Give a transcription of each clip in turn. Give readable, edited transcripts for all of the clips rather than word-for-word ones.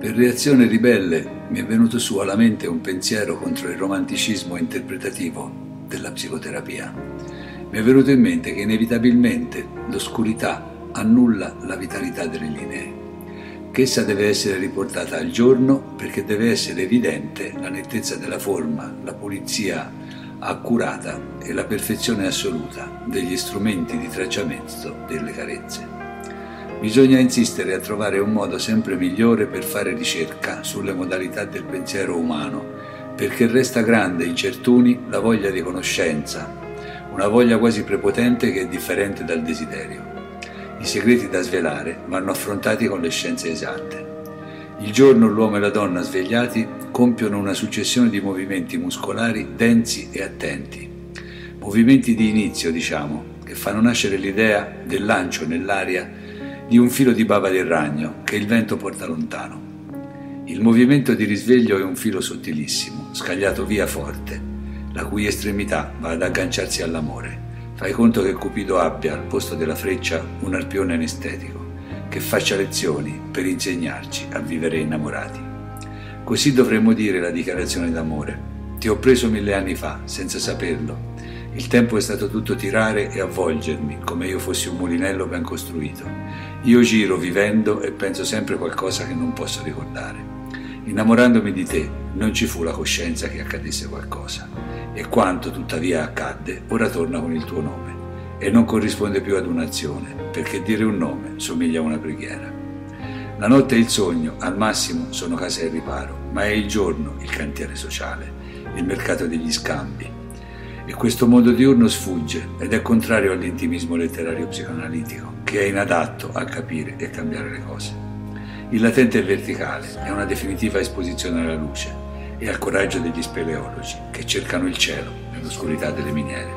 Per reazione ribelle mi è venuto su alla mente un pensiero contro il romanticismo interpretativo della psicoterapia. Mi è venuto in mente che inevitabilmente l'oscurità annulla la vitalità delle linee, che essa deve essere riportata al giorno perché deve essere evidente la nettezza della forma, la pulizia accurata e la perfezione assoluta degli strumenti di tracciamento delle carezze. Bisogna insistere a trovare un modo sempre migliore per fare ricerca sulle modalità del pensiero umano, perché resta grande in certuni la voglia di conoscenza, una voglia quasi prepotente che è differente dal desiderio. I segreti da svelare vanno affrontati con le scienze esatte. Il giorno l'uomo e la donna svegliati compiono una successione di movimenti muscolari densi e attenti. Movimenti di inizio, diciamo, che fanno nascere l'idea del lancio nell'aria di un filo di bava del ragno che il vento porta lontano. Il movimento di risveglio è un filo sottilissimo, scagliato via forte, la cui estremità va ad agganciarsi all'amore. Fai conto che Cupido abbia al posto della freccia un arpione anestetico, che faccia lezioni per insegnarci a vivere innamorati. Così dovremmo dire la dichiarazione d'amore. Ti ho preso 1000 anni fa, senza saperlo. Il tempo è stato tutto tirare e avvolgermi, come io fossi un mulinello ben costruito. Io giro vivendo e penso sempre qualcosa che non posso ricordare. Innamorandomi di te, non ci fu la coscienza che accadesse qualcosa. E quanto tuttavia accadde, ora torna con il tuo nome. E non corrisponde più ad un'azione, perché dire un nome somiglia a una preghiera. La notte e il sogno, al massimo, sono case al riparo, ma è il giorno il cantiere sociale, il mercato degli scambi. E questo modo diurno sfugge ed è contrario all'intimismo letterario psicoanalitico, che è inadatto a capire e cambiare le cose. Il latente e il verticale è una definitiva esposizione alla luce e al coraggio degli speleologi che cercano il cielo nell'oscurità delle miniere.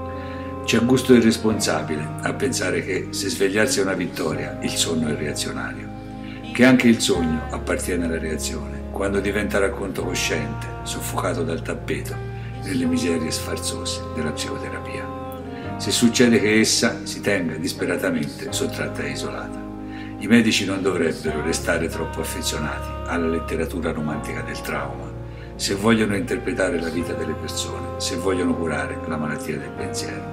C'è gusto irresponsabile a pensare che se svegliarsi è una vittoria, il sonno è reazionario, che anche il sogno appartiene alla reazione, quando diventa racconto cosciente, soffocato dal tappeto, nelle miserie sfarzose della psicoterapia. Se succede che essa si tenga disperatamente sottratta e isolata. I medici non dovrebbero restare troppo affezionati alla letteratura romantica del trauma, se vogliono interpretare la vita delle persone, se vogliono curare la malattia del pensiero.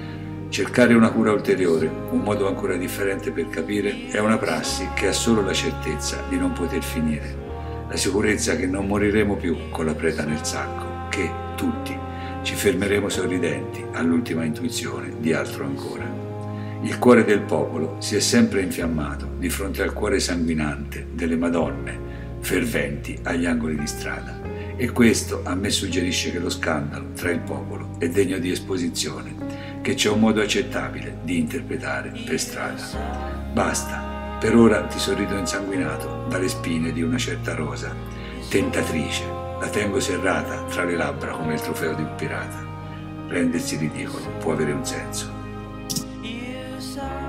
Cercare una cura ulteriore, un modo ancora differente per capire, è una prassi che ha solo la certezza di non poter finire, la sicurezza che non moriremo più con la preda nel sacco, che tutti ci fermeremo sorridenti all'ultima intuizione di altro ancora. Il cuore del popolo si è sempre infiammato di fronte al cuore sanguinante delle Madonne ferventi agli angoli di strada, e questo a me suggerisce che lo scandalo tra il popolo è degno di esposizione, che c'è un modo accettabile di interpretare per strada. Basta, per ora ti sorrido insanguinato dalle spine di una certa rosa, tentatrice. La tengo serrata tra le labbra come il trofeo di un pirata. Rendersi ridicolo può avere un senso.